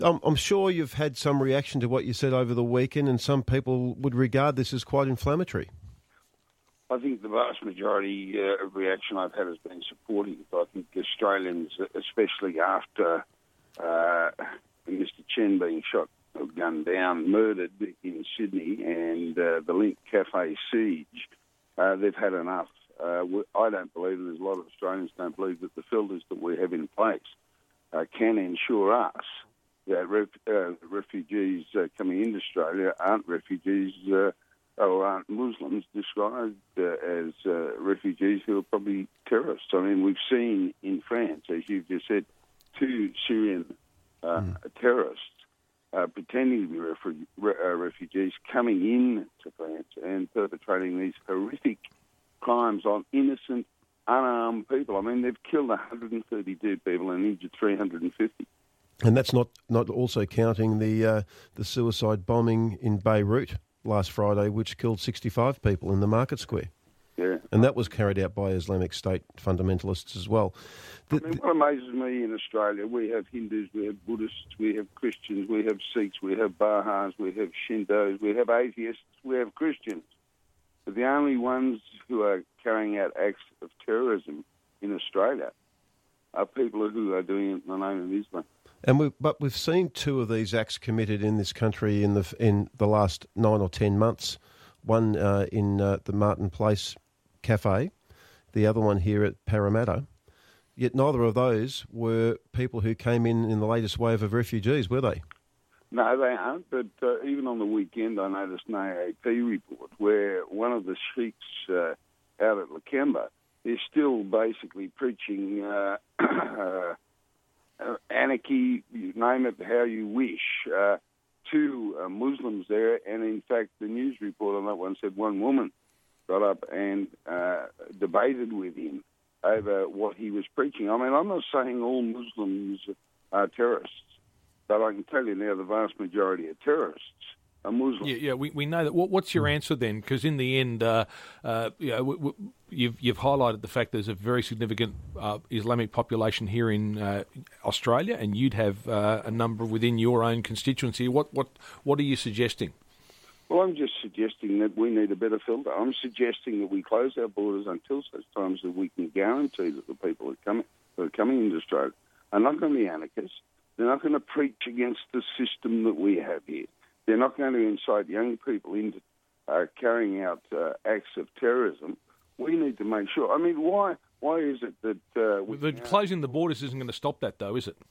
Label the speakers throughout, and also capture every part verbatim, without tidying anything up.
Speaker 1: I'm, I'm sure you've had some reaction to what you said over the weekend, and some people would regard this as quite inflammatory.
Speaker 2: I think the vast majority uh, of reaction I've had has been supportive. I think Australians, especially after uh, Mister Chen being shot or gunned down, murdered in Sydney, and uh, the Link Cafe siege, uh, they've had enough. Uh, I don't believe, and there's a lot of Australians don't believe, that the filters that we have in place uh, can ensure us that ref, uh, refugees uh, coming into Australia aren't refugees uh, or aren't Muslims described uh, as uh, refugees who are probably terrorists. I mean, we've seen in France, as you've just said, two Syrian uh, mm. terrorists uh, pretending to be refu- re- uh, refugees coming in to France and perpetrating these horrific crimes on innocent, unarmed people. I mean, they've killed one hundred thirty-two people and injured three hundred fifty.
Speaker 1: And that's not, not also counting the uh, the suicide bombing in Beirut last Friday, which killed sixty-five people in the market square.
Speaker 2: Yeah.
Speaker 1: And that was carried out by Islamic State fundamentalists as well. The,
Speaker 2: I mean, what amazes me in Australia, we have Hindus, we have Buddhists, we have Christians, we have Sikhs, we have Baha'is, we have Shintos, we have atheists, we have Christians. But the only ones who are carrying out acts of terrorism in Australia are people who are doing it in the name of Islam.
Speaker 1: And we, but we've seen two of these acts committed in this country in the in the last nine or ten months. One uh, in uh, the Martin Place Cafe, the other one here at Parramatta. Yet neither of those were people who came in in the latest wave of refugees, were they?
Speaker 2: No, they aren't. But uh, even on the weekend, I noticed an A A P report where one of the sheiks uh, out at Lakemba is still basically preaching Uh, uh, Uh, anarchy, you name it how you wish, uh, to uh, Muslims there. And in fact, the news report on that one said one woman got up and uh, debated with him over what he was preaching. I mean, I'm not saying all Muslims are terrorists, but I can tell you now the vast majority of terrorists are Muslims.
Speaker 3: Yeah, yeah, we, we know that. What, what's your answer then? Because in the end, uh, uh, you know, w- w- you've you've highlighted the fact there's a very significant uh, Islamic population here in uh, Australia, and you'd have uh, a number within your own constituency. What what what are you suggesting?
Speaker 2: Well, I'm just suggesting that we need a better filter. I'm suggesting that we close our borders until such times that we can guarantee that the people who are coming, who are coming into Australia are not going to be anarchists. They're not going to preach against the system that we have here. They're not going to incite young people into uh, carrying out uh, acts of terrorism. We need to make sure. I mean, why why is it that... Uh, we
Speaker 3: the closing the borders isn't going to stop that, though, is it?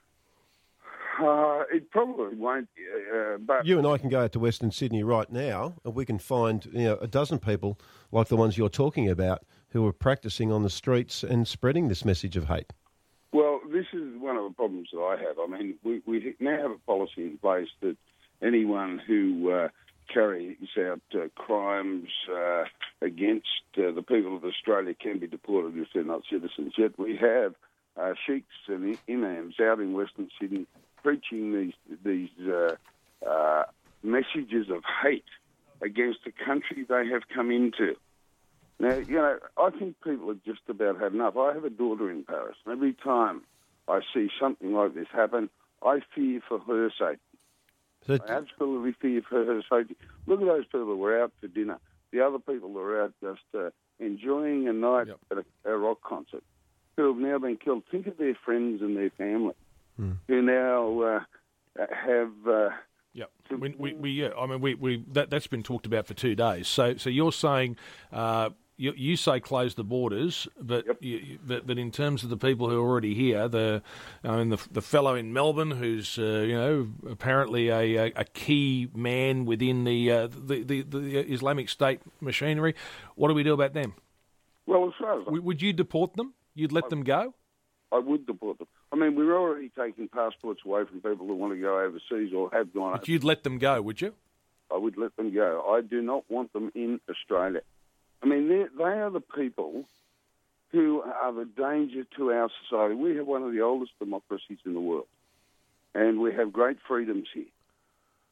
Speaker 2: Uh, it probably won't. Uh, but
Speaker 1: you and I can go out to Western Sydney right now, and we can find you know a dozen people like the ones you're talking about who are practising on the streets and spreading this message of hate.
Speaker 2: Well, this is one of the problems that I have. I mean, we, we now have a policy in place that anyone who uh, carries out uh, crimes uh, against uh, the people of Australia can be deported if they're not citizens. Yet we have uh, sheikhs and imams out in Western Sydney preaching these these uh, uh, messages of hate against the country they have come into. Now, you know, I think people have just about had enough. I have a daughter in Paris, and every time I see something like this happen, I fear for her safety.
Speaker 1: So
Speaker 2: I absolutely fear for her safety. Look at those people who were out for dinner. The other people who were out just uh, enjoying a night yep. at a, a rock concert, who have now been killed. Think of their friends and their family, mm. who now uh, have. Uh,
Speaker 3: yeah, we, we, we, yeah. I mean, we, we that that's been talked about for two days. So, so you're saying. Uh, You, you say close the borders, but,
Speaker 2: yep.
Speaker 3: you, but but in terms of the people who are already here, the I mean the the fellow in Melbourne who's uh, you know apparently a, a key man within the, uh, the, the the Islamic State machinery. What do we do about them?
Speaker 2: Well, as far as
Speaker 3: w- would you deport them? You'd let I, them go?
Speaker 2: I would deport them. I mean, we're already taking passports away from people who want to go overseas or have gone.
Speaker 3: But
Speaker 2: over.
Speaker 3: You'd let them go, would you?
Speaker 2: I would let them go. I do not want them in Australia. I mean, they are the people who are the danger to our society. We have one of the oldest democracies in the world, and we have great freedoms here.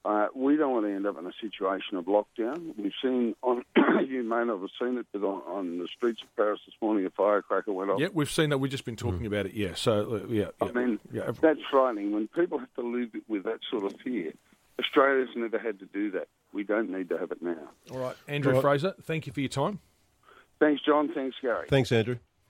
Speaker 2: Uh, we don't want to end up in a situation of lockdown. We've seen, on you may not have seen it, but on, on the streets of Paris this morning, a firecracker went off.
Speaker 3: Yeah, we've seen that. We've just been talking mm. about it, yeah. So, uh, yeah, yeah.
Speaker 2: I mean,
Speaker 3: yeah.
Speaker 2: that's frightening. When people have to live with that sort of fear, Australia's never had to do that. We don't need to have it now.
Speaker 3: All right. Andrew
Speaker 1: All right.
Speaker 3: Fraser, thank you for your time.
Speaker 2: Thanks, John. Thanks, Gary.
Speaker 1: Thanks, Andrew.